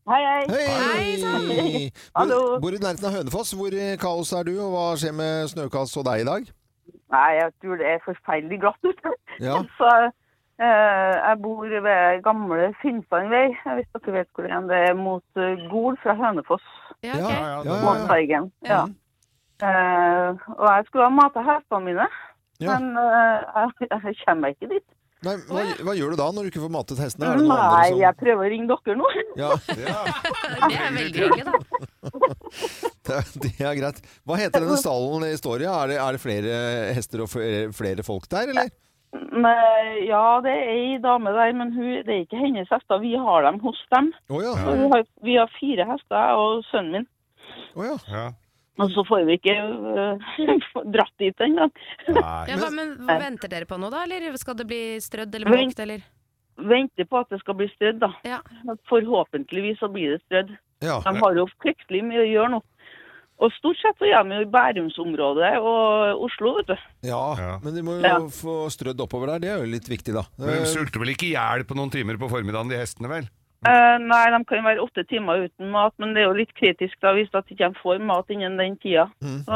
Hei! Bor i nærheten av Hønefoss. Hvor i kaos du, og hva skjer med snøkass og deg i dag? Nei, jeg tror det forferdelig glatt ute. Ja. Så jeg bor ved gamle Finnsandvei. Jeg vet dere vet hvor det mot Gol fra Hønefoss. Mot Bergen. Ja. Og jeg skulle ha mat av hestene mine, men jeg kommer ikke dit. Nei, hva gjør du da når du ikke får matet hestene? Nei, jeg prøver å ringe dere nå. Ja. Det veldig hyggelig da. Det greit. Hva heter denne stallen i Storia? Er det flere hester og flere folk der, eller? Ja, det en dame der, men det ikke hennes hester. Vi har dem hos dem. Vi har 4 hester og sønnen min. Ja. Og så får vi ikke dratt dit en gang. Men venter dere på noe da, eller skal det bli strødd eller bakt, eller? Venter på at det skal bli strødd da. Forhåpentligvis så blir det strødd. De har jo fryktelig mye å gjøre nå. Og stort sett så gjør vi jo i Bærumsområdet og Oslo, vet du. Ja, men de må jo få strødd oppover der, det jo litt viktig da. Men de sulter vel ikke ihjel på noen timer på formiddagen, de hestene vel? Nei, de kan være 8 timer uten mat, men det er jo litt kritisk da, hvis de ikke får mat innen den tida.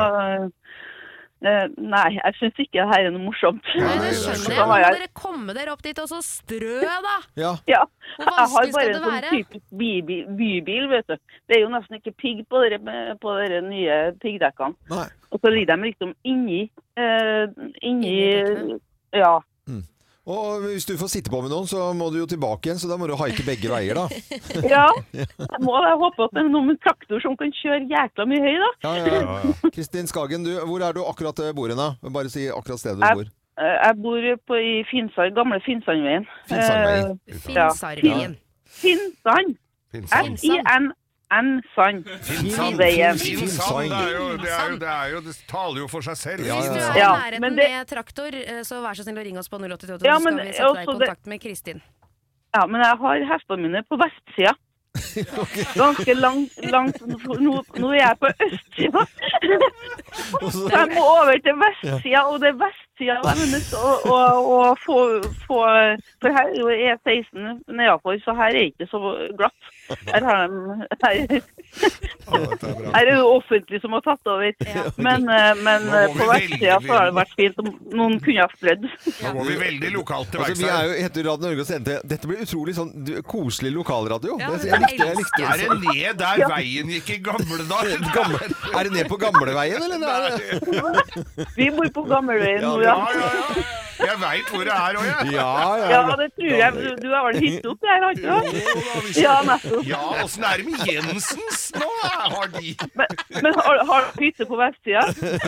Nei, jeg synes ikke det her noe morsomt. Nei, det skjønner jeg. Må dere komme dere opp dit og så strø da? Ja, jeg har bare en sånn typisk bybil, vet du. Det er jo nesten ikke pigg på dere nye piggdekkene. Og så ligger de liksom inni, Og hvis du får sitte på med noen, så må du jo tilbake igjen, så da må du haike begge veier da. Jeg håper at det er noen med traktor som kan kjøre jækla mye høy da. Ja. Kristin Skagen, hvor du akkurat bor da? Bare si akkurat stedet du bor. Jeg bor i gamle Finnsandveien. Finnsandveien. Finnsand. Finnsand. Finnsand, det taler jo for seg selv. Hvis du er i nærheten med traktor, så vær så snill å ringe oss på 0888, så skal vi sette deg i kontakt med Kristin. Ja, men jeg har hestene mine på vestsida. Ganske langt nå er jeg på østsida. Så jeg må over til vestsida, og det er vestsida jeg er nødt til å få for her er jo E16 nedenfor, så her er ikke så glatt. Her er det jo offentlig som har tatt over, men på vestsida så har det vært fint om noen kunne ha strødd. Nå går vi veldig lokalt til verks. Vi er jo etter Radio Norge og sendte. Dette blir utrolig sånn koselig lokalradio. Jeg likte det. Er det ned der veien gikk i gamle dager? Er det ned på gamleveien, eller? Vi bor på gamleveien nå, ja. Jeg vet hvor det er også, jeg. Ja, det tror jeg. Du har vel hytte opp der, har ikke du? Ja, nettopp. Ja, hvordan er det med Jensens nå? Har de? Men har du hytte på vestsida?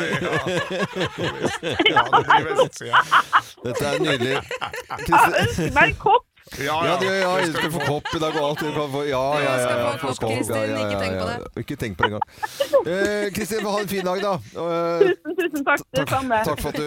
Ja, det blir vestsida. Dette er nydelig. Jeg ønsker meg en kopp. Ja, jeg skal få kopp i dag og alt. Ja. Få kopp, Kristin. Ikke tenk på det. Ikke tenk på det engang. Kristin, ha en fin dag da. Tusen takk, det samme. Takk for at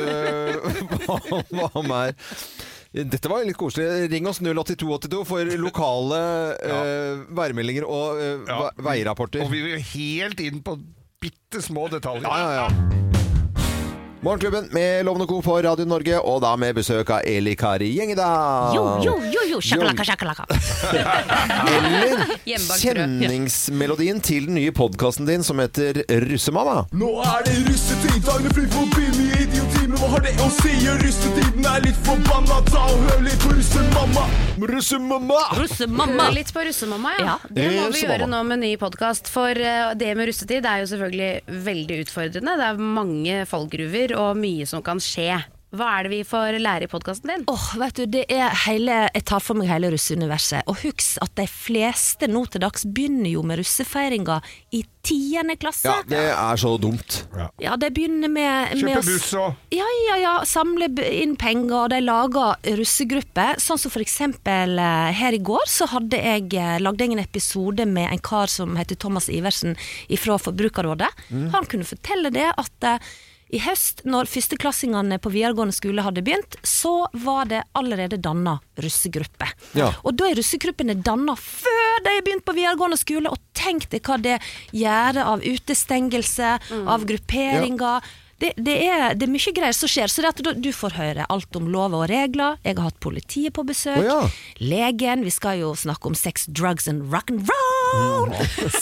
du var med her. Dette var litt koselig. Ring oss 08282 for lokale værmeldinger og veirapporter. Og vi er helt inn på bittesmå detaljer. Ja. Morgenklubben med Loven og Co på Radio Norge, og da med besøk av Eli Kari Gjengedal. Jo, shakalaka. Eller kjenningsmelodien til den nye podcasten din som heter Russemamma. Nå er det russetid, dagene fly forbi mye idioti, men hva har det å si? Russetiden er litt forbanna, ta og hør litt på Russemamma. Russemamma. Litt på Russemamma, ja. Det må vi gjøre nå med ny podcast, for det med russetid er jo selvfølgelig veldig utfordrende. Det er mange fallgruver og mye som kan skje. Hva er det vi får lære i podcasten din? Vet du, jeg tar for meg hele russeuniverset. Og husk at de fleste nå til dags begynner jo med russefeiringa i 10. klasse. Ja, det er så dumt. Ja, de begynner med kjøpe buss og... Ja, samle inn penger, og de lager russegrupper. Sånn som for eksempel her i går så lagde jeg en episode med en kar som heter Thomas Iversen fra Forbrukerrådet. Han kunne fortelle det at i høst, når førsteklassingene på videregående skole hadde begynt, så var det allerede dannet russegruppe. Ja. Og da er russegruppene dannet før de har begynt på videregående skole, og tenk deg hva det gjør av utestengelse, av grupperinger. Ja. Det er mye greier som skjer, så det at du får høre alt om lov og regler. Jeg har hatt politiet på besøk, legen, vi skal jo snakke om sex, drugs and rock'n'roll,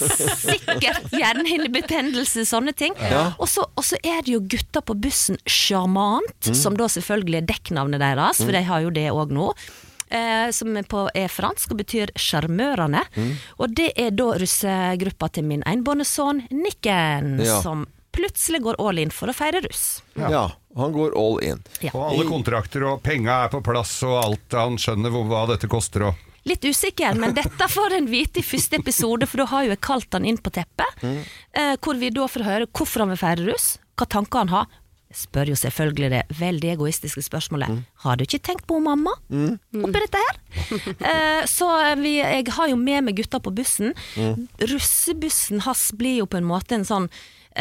sikkert hjernehinnebetennelse, sånne ting. Og så er det jo gutter på bussen Charmant, som da selvfølgelig er dekknavnet deres, for de har jo det også nå. Som er fransk og betyr charmørene. Og det er da russegruppa til min enbåndeson Nikken, som plutselig går all in for å feire russ. Ja, han går all in. Ja. Og alle kontrakter og penger er på plass, og alt han skjønner hva dette koster. Litt usikker, men dette får en vite i første episode, for da har jo jeg kalt han inn på teppet, hvor vi da får høre hvorfor han vil feire russ, hva tanker han har. Jeg spør jo selvfølgelig det veldig egoistiske spørsmålet. Har du ikke tenkt på mamma? Oppi dette her? Så jeg har jo med meg gutter på bussen. Russebussen hans blir jo på en måte en sånn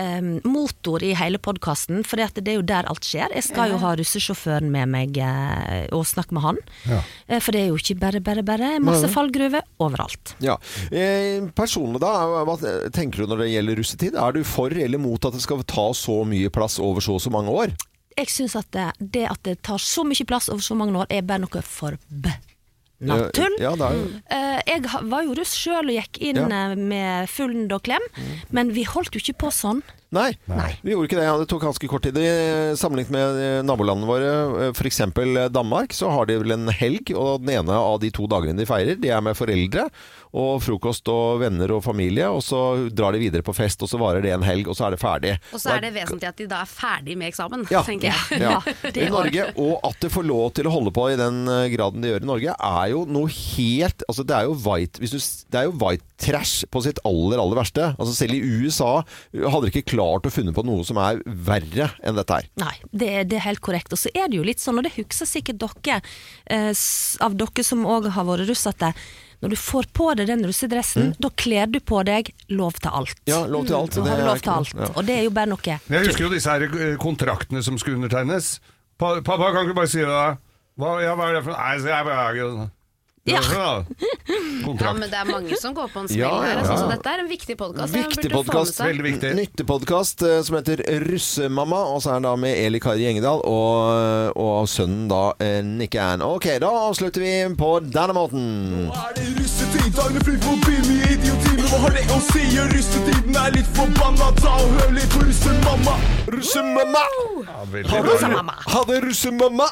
motor i hele podcasten, for det er jo der alt skjer. Jeg skal jo ha russesjåføren med meg og snakke med han, for det er jo ikke bare masse fallgruver overalt. Ja. Personlig da, hva tenker du når det gjelder russetid? Er du for eller mot at det skal ta så mye plass over så mange år? Jeg synes at det at det tar så mye plass over så mange år er bare noe natull. Ja, det er jo. Jeg var jo russ selv og gikk inn med fullen og klem, men vi holdt jo ikke på sånn. Nei, vi gjorde ikke det. Det tok ganske kort tid. Sammenlignet med nabolandene våre, for eksempel Danmark, så har de vel en helg, og den ene av de 2 dagene de feirer, de er med foreldre, og frokost og venner og familie, og så drar de videre på fest, og så varer det en helg, og så er det ferdig. Og så er det vesentlig at de da er ferdig med eksamen, tenker jeg. Ja. I Norge, og at det får lov til å holde på i den graden de gjør i Norge, er jo noe helt, altså det er jo white trash på sitt aller verste. Altså selv i USA hadde de ikke klart å funne på noe som er verre enn dette her. Nei, det er helt korrekt. Og så er det jo litt sånn, og det husker sikkert dere, av dere som også har vært russ, at når du får på deg den russedressen, da kler du på deg lov til alt. Ja, lov til alt. Du har lov til alt, og det er jo bare noe. Jeg husker jo disse her kontraktene som skulle undertegnes. Pappa, kan ikke bare si det da? Hva er det for noe? Nei, så jeg bare... Ja. Men det er mange som går på en smell her. Så dette er en viktig podcast. Viktig podcast, veldig viktig. Nyttig podcast som heter Russemamma, og så er den da med Eli Kari Engedal og sønnen da Nick Ann. Ok, da avslutter vi på denne måten. Nå er det russetid, dagene fly forbi med idioti, men hva har det å si? Russetiden er litt forbanna, ta og hør litt på Russemamma. Russemamma! Ha det Russemamma!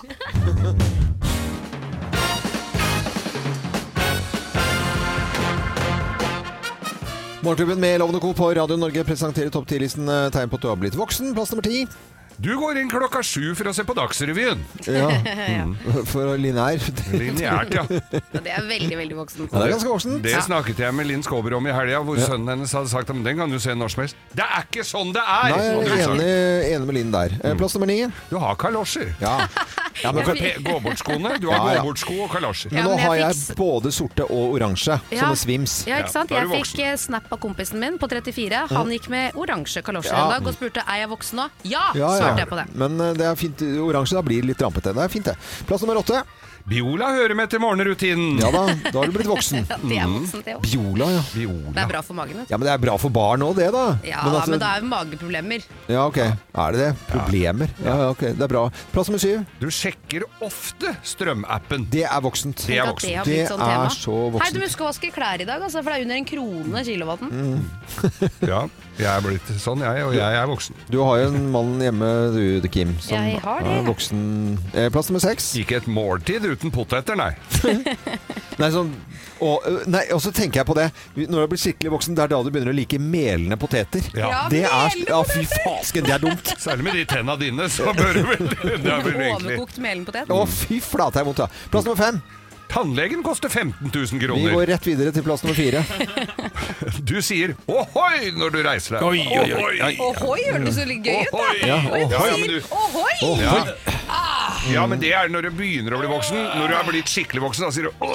Morgenklubben med Loven & Co. på Radio Norge presenterer topp 10-listen tegn på at du har blitt voksen. Plass nummer 10. Du går inn 7:00 for å se på Dagsrevyen. Ja, for lineær. Lineært, ja. Det er veldig, veldig voksen. Ja, det er ganske voksen. Det snakket jeg med Linn Skåber om i helga, hvor sønnen hennes hadde sagt at den kan du se når som helst. Det er ikke sånn det er! Nei, jeg er enig med Linn der. Plass nummer 9. Du har kalosjer. Ja, men gåbortskoene. Du har gåbortsko og kalosjer. Men nå har jeg både sorte og oransje, sånne svims. Ja, ikke sant? Jeg fikk snap av kompisen min på 34. Han gikk med oransje kalosjer en dag og spurte, er jeg voksen nå? Ja! Svarte jeg på det. Men det er fint. Oransje, da blir det litt rampete. Det er fint, det. Plass nummer 8. Biola hører med til morgenrutinen. Ja da har du blitt voksen. Det er voksen, det også. Biola, ja. Det er bra for magen. Ja, men det er bra for barn også, det da. Ja, men det er jo mageproblemer. Ja, ok. Er det det? Problemer? Ja, ok. Det er bra. Plass nummer 7. Du sjekker ofte strømappen. Det er voksent. Det er voksent. Det er så voksent. Hei, du må huske å vaske klær i dag, altså, for det er under 1 krone kilowatten. Ja, jeg er blitt sånn, og jeg er voksen. Du har jo en mann hjemme, du, Kim, som er voksen. Plass nummer 6. Ikke et måltid uten poteter, nei. Nei, sånn og så tenker jeg på det når du blir skikkelig voksen, det er da du begynner å like melende poteter. Det er, fy fasken, det er dumt. Særlig med de tennene dine, så bør du vel overkokt melen potet. Fy flate, jeg vondt. Plass nummer 5. Tannlegen koster 15 000 kroner. Vi går rett videre til plass nummer 4. Du sier ohoi når du reiser deg. Ohoi, gjør det så litt gøy ut da. Ohoi! Ja, men det er når du begynner å bli voksen. Når du er blitt skikkelig voksen, da sier du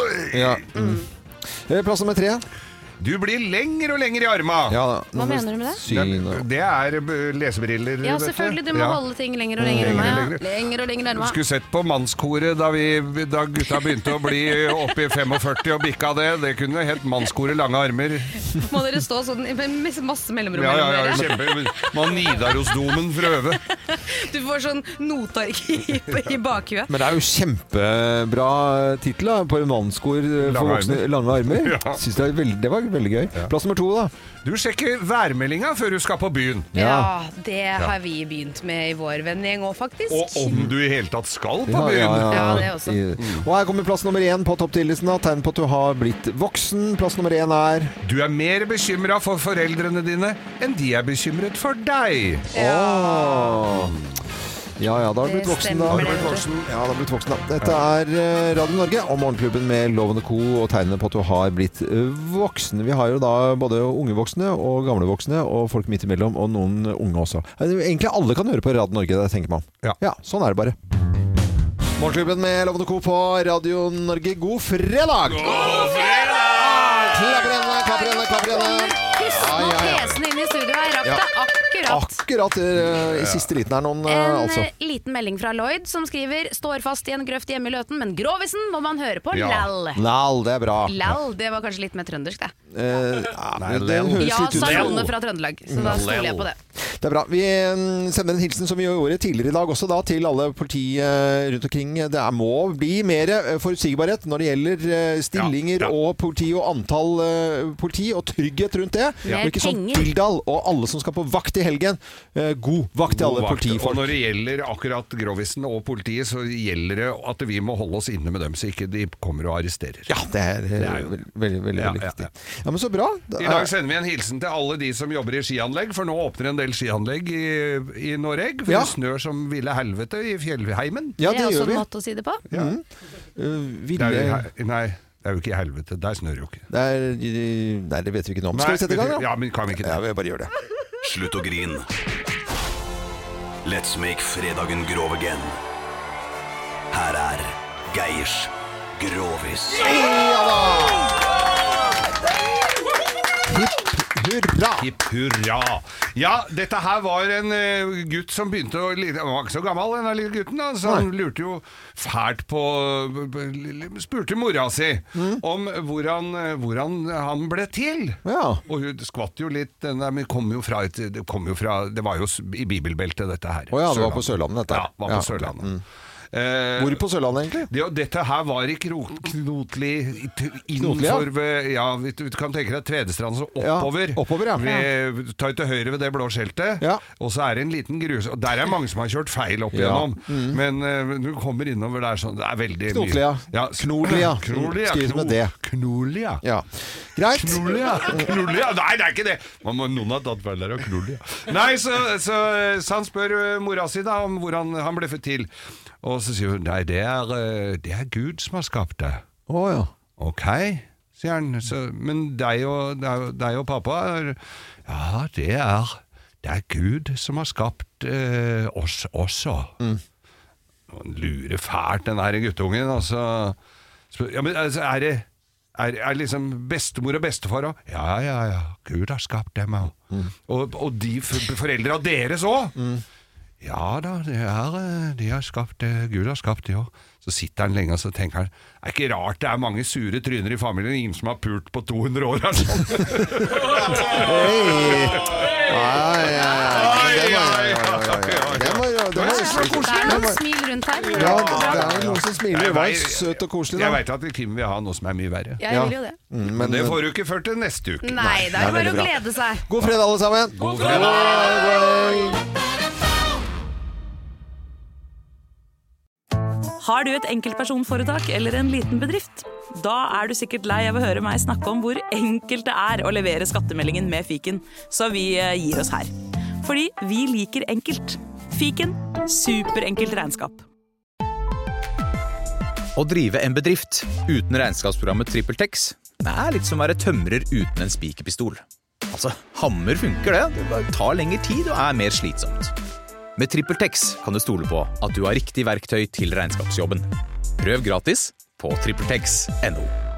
oi. Plass nummer 3. Du blir lenger og lenger i arma. Hva mener du med det? Det er lesebriller. Ja, selvfølgelig. Du må holde ting lenger og lenger i arma. Lenger og lenger i arma. Du skulle sett på mannskoret da gutta begynte å bli oppe i 45 og bikka det. Det kunne hett mannskoret lange armer. Må dere stå sånn med masse mellomrom? Ja, kjempe. Man Nidarosdomen for å øve. Du får sånn notark i bakhuet. Men det er jo kjempebra tittel på en mannskor for voksne lange armer. Synes det var veldig gøy. Plass nummer 2 da. Du sjekker værmeldinga før du skal på byen. Ja, det har vi begynt med i vår vennegjeng også, faktisk. Og om du i hele tatt skal på byen. Ja, det også. Og her kommer plass nummer 1 på topp 10-listen. Tegn på at du har blitt voksen. Plass nummer 1 er... Du er mer bekymret for foreldrene dine enn de er bekymret for deg. Ja, da har du blitt voksen da. Ja, da har du blitt voksen da. Dette er Radio Norge og Morgenklubben med Loven & Co. og tegnene på at du har blitt voksen. Vi har jo da både unge voksne og gamle voksne og folk midt imellom og noen unge også. Egentlig alle kan høre på Radio Norge, det tenker man. Ja, sånn er det bare. Morgenklubben med Loven & Co. på Radio Norge. God fredag! God fredag! Klapper igjen. Husk nå pesen inn i studio her, rakk det akkurat i siste liten her noen, altså. En liten melding fra Lloyd som skriver: står fast i en grøft hjemme i Løten, men grovisen må man høre på lall. Lall, det er bra. Lall, det var kanskje litt mer trøndersk, det. Sa noen fra Trøndelag, så da stoler jeg på det. Det er bra. Vi sender en hilsen som vi gjorde tidligere i dag også da, til alle politi rundt omkring. Det må bli mer forutsigbarhet når det gjelder stillinger og politi og antall politi og trygghet rundt det. Og ikke sånn Bildal og alle som skal på vakt i helgen. God vakt til alle politifolk. Og når det gjelder akkurat grovisen og politiet, så gjelder det at vi må holde oss inne med dem, så ikke de kommer og arresterer. Ja, det er veldig viktig. Ja, men så bra. I dag sender vi en hilsen til alle de som jobber i skianlegg, for nå åpner en del skianlegg i Norge, for det snør som ville helvete i fjellheimen. Ja, det er også en måte å si det på. Nei, det er jo ikke i helvete. Der snør jo ikke. Nei, det vet vi ikke noe om. Skal vi sette i gang da? Ja, men kan vi ikke det? Ja, vi bare gjør det. Slutt å grin. Let's make fredagen grov again. Her er Geirs Grovis. Ja da! hurra! Hipp hurra! Ja, dette her var en gutt som begynte å Han var ikke så gammel, denne lille gutten, da, så han lurte jo fælt på spurte mora si om hvordan han ble til. Og hun skvatt jo litt, men det kom jo fra det var jo i bibelbeltet dette her. Ja, det var på Sørlandet dette. Ja, det var på Sørlandet. Hvor på Sørlandet egentlig? Dette her var i Knotli innenfor du kan tenke deg Tvedestrand så oppover ved, ta ut til høyre ved det blå skjeltet og så det en liten grus og der mange som har kjørt feil opp igjennom men du kommer innover der sånn, det veldig Knotlia. mye Knolia skrives med det Knolia greit Knolia, nei det ikke det noen har tatt feil der av Knolia nei, så han spør mora si da om hvordan han ble født til og så sier hun, nei, det Gud som har skapt det. Ok, sier han. Men deg og pappa, ja, det Gud som har skapt oss også. Han lurer fælt, den her guttungen. Altså. Ja, men altså, er liksom bestemor og bestefar også? Ja, Gud har skapt dem også. Og de foreldre av deres også. Ja da, de har skapt det, Gud har skapt det også. Så sitter han lenge og så tenker han, det ikke rart det mange sure tryner i familien, ingen som har pult på 200 år her sånn. Det noen smil rundt her. Ja, det noen som smiler. Det var søt og koselig. Jeg vet at Kim vil ha noe som mye verre. Jeg vil jo det. Men det får du ikke før til neste uke. Nei, det bare å glede seg. God fredag alle sammen. God fredag. Har du et enkeltpersonforetak eller en liten bedrift? Da du sikkert lei av å høre meg snakke om hvor enkelt det å levere skattemeldingen med Fiken, så vi gir oss her. Fordi vi liker enkelt. Fiken, superenkelt regnskap. Å drive en bedrift uten regnskapsprogrammet TrippelTex litt som å være tømrer uten en spikerpistol. Altså, hammer funker det, det bare tar lengre tid og mer slitsomt. Med TrippelTex kan du stole på at du har riktig verktøy til regnskapsjobben. Prøv gratis på TrippelTex.no.